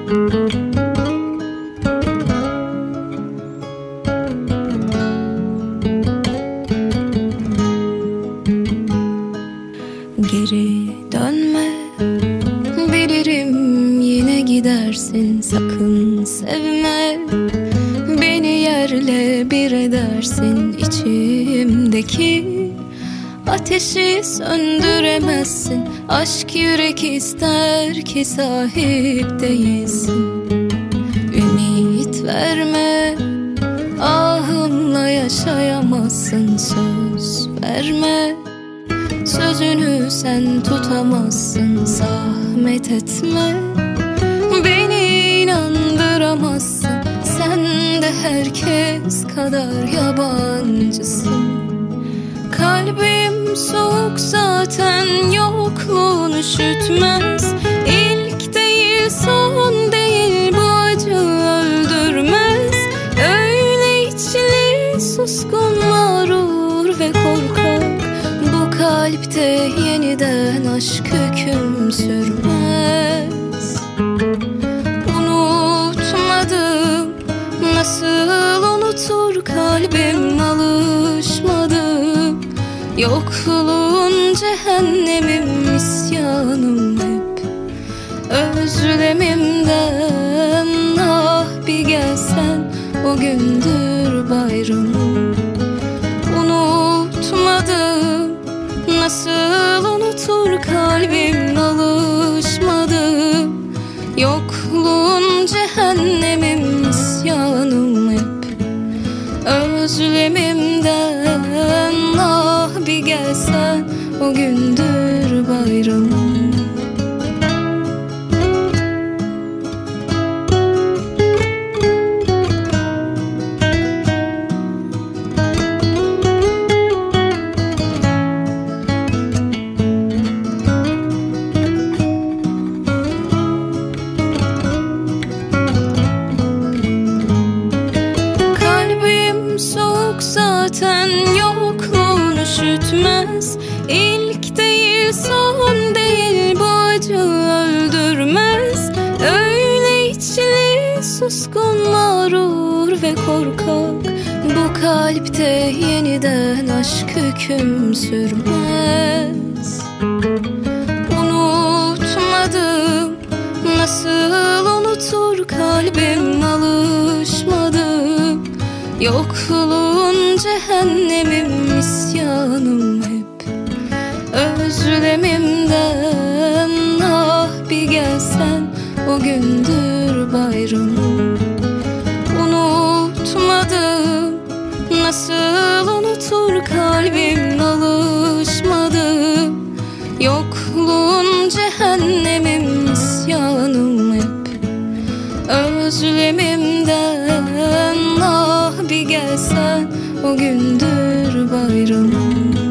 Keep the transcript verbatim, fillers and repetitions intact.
Geri dönme, bilirim yine gidersin. Sakın sevme, beni yerle bir edersin. İçimdeki ateşi söndüremezsin. Aşk yürek ister ki sahip değilsin. Ümit verme, ahımla yaşayamazsın. Söz verme, sözünü sen tutamazsın. Zahmet etme, beni inandıramazsın. Sen de herkes kadar yabancısın. Kalbim soğuk zaten, yokluğun üşütmez. İlk değil son değil, bu acı öldürmez. Öyle içli suskun, mağrur ve korkak. Bu kalpte yeniden aşk hüküm sürmez. Unutmadım, nasıl unutur kalbim, alışmadım. Yokluğun cehennemim, isyanım hep özlemimden. Ah bir gelsen, o gündür bayramım. Unutmadım, nasıl unutur kalbim, alışmadım. Yokluğun cehennemim, isyanım hep özlemimden. Ah bir gelsen, o gündür bayramım. Zaten yokluğun üşütmez. İlk değil son değil, bu acı öldürmez. Öyle içli suskun, mağrur ve korkak. Bu kalpte yeniden aşk hüküm sürmez. Unutmadım, nasıl unutur kalbim, alışmadım. Yokluğun cehennemim, isyanım hep özlemimden. Ah bir gelsen, o gündür bayramım. Unutmadım, nasıl unutur kalbim, alışmadım. Yokluğun cehennemim, isyanım hep özlemimden. Ah bir gelsen, o gündür bayramım.